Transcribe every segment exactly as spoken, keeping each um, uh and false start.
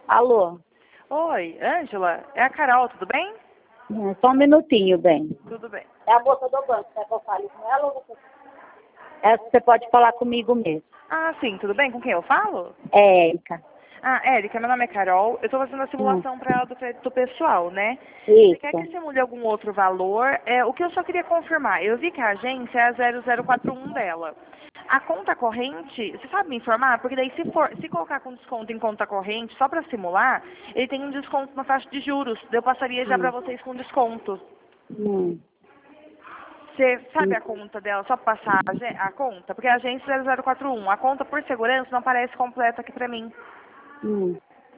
Alô? Oi, Ângela, é a Carol, tudo bem? É, só um minutinho, bem. Tudo bem. É a moça do banco, quer que eu fale com ela ou você... É, você pode falar comigo mesmo. Ah, sim, tudo bem? Com quem eu falo? É, Érica. Ah, Érica, meu nome é Carol. Eu estou fazendo a Hum. simulação para ela do crédito pessoal, né? Você quer que Isso. simule algum outro valor? É, o que eu só queria confirmar, eu vi que a agência é a zero zero quatro um dela. A conta corrente, você sabe me informar? Porque daí se for, se colocar com desconto em conta corrente, só para simular, ele tem um desconto na taxa de juros. Eu passaria já para Hum. vocês com desconto. Hum. Você sabe Hum. a conta dela, só pra passar a, agen- a conta? Porque a agência zero zero quatro um, a conta por segurança não aparece completa aqui pra mim. Hum.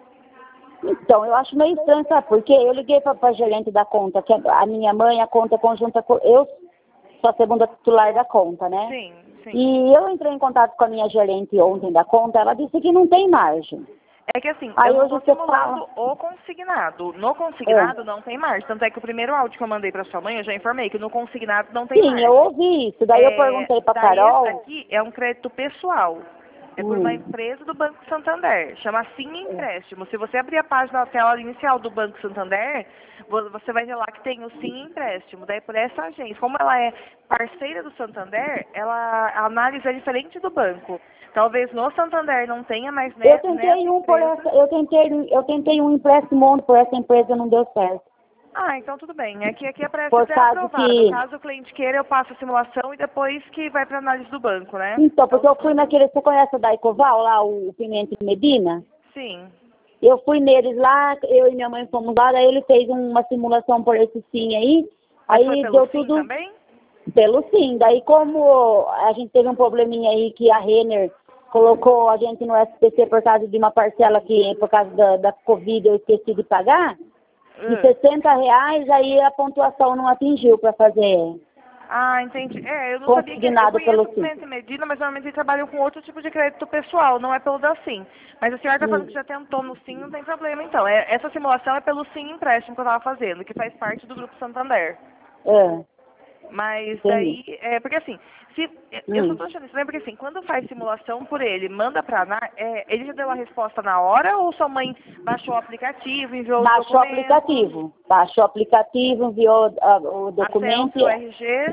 Então, eu acho meio estranho, sabe? Porque eu liguei para a gerente da conta, que a minha mãe, a conta conjunta com... Eu sou a segunda titular da conta, né? Sim, sim. E eu entrei em contato com a minha gerente ontem da conta, ela disse que não tem margem. É que assim, Aí eu não hoje tô você simulando fala... o consignado. No É. consignado não tem margem. Tanto é que o primeiro áudio que eu mandei pra sua mãe, eu já informei que no consignado não tem Sim, eu margem. ouvi isso. Daí eu É, perguntei para daí esse Carol... aqui é um crédito pessoal. É por uma Hum. empresa do Banco Santander. Chama Sim Empréstimo. Se você abrir a página da tela inicial do Banco Santander, vo- você vai ver lá que tem o Sim Empréstimo. Daí por essa agência. Como ela é parceira do Santander, ela, a análise é diferente do banco. Talvez no Santander não tenha, mas Eu ne- tentei nessa um por empresa... essa... Eu tentei, eu tentei um empréstimo ontem por essa empresa, não deu certo. Ah, então tudo bem. Aqui, aqui aparece Por até causa aprovado. que... Caso o cliente queira, eu passo a simulação e depois que vai para análise do banco, né? Então, Então, porque eu fui naquele... Você conhece o Daicoval, lá, o Pimenta Medina? sim. Eu fui neles lá, eu e minha mãe fomos lá, daí ele fez uma simulação por esse sim aí, Mas foi aí pelo deu Sim tudo também? pelo sim. Daí como a gente teve um probleminha aí que a Renner colocou a gente no S P C por causa de uma parcela que, por causa da, da Covid, eu esqueci de pagar, de Hum. sessenta reais, aí a pontuação não atingiu para fazer Ah, entendi. É, eu não sabia que... Eu consignado conheço pelo o sim. cliente Medina, mas normalmente eles trabalham com outro tipo de crédito pessoal, não é pelo da Sim. Mas a senhora está falando Hum. que já tentou no Sim, não tem problema então. É, essa simulação é pelo Sim Empréstimo que eu estava fazendo, que faz parte do Grupo Santander. É, Mas entendi. daí, é, porque assim, se, eu só Hum. tô achando isso, né? Porque assim, quando faz simulação por ele, manda pra Ana, é, ele já deu a resposta na hora ou sua mãe baixou o aplicativo, enviou os Baixou o documentos, aplicativo, baixou o aplicativo, enviou ah, o a documento. selfie, o R G?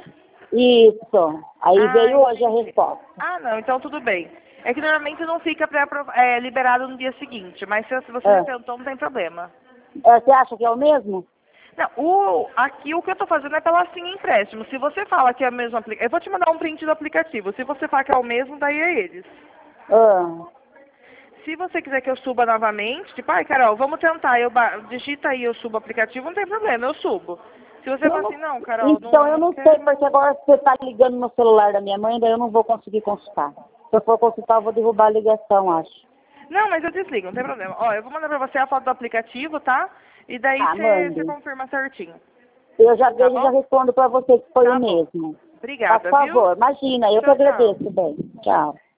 Isso. Aí Ah, veio hoje a entendi. resposta. Ah, não, então tudo bem. É que normalmente não fica pré é, liberado no dia seguinte, mas se, se você já É. tentou, não tem problema. É, você acha que é o mesmo? Não, o, aqui o que eu tô fazendo é pela Sim Empréstimo. Se você fala que é o mesmo aplicativo, eu vou te mandar um print do aplicativo. Se você falar que é o mesmo, daí é eles. Ah, Se você quiser que eu suba novamente, tipo, ai, Carol, vamos tentar, eu ba- digita aí, eu subo o aplicativo, não tem problema, eu subo. Se você eu falar não, assim, não, Carol, então não, eu não não sei, quero. porque agora você está ligando no celular da minha mãe, daí eu não vou conseguir consultar. Se eu for consultar, eu vou derrubar a ligação, acho. Não, mas eu desligo, não tem problema. Ó, eu vou mandar pra você a foto do aplicativo, tá? E daí Tá, você você mande. confirma certinho. Eu já Tá vejo e já bom? respondo para você que foi o Tá bom. mesmo. Por Obrigada, viu? favor, imagina, eu que Tchau, tchau. agradeço, bem. Tchau.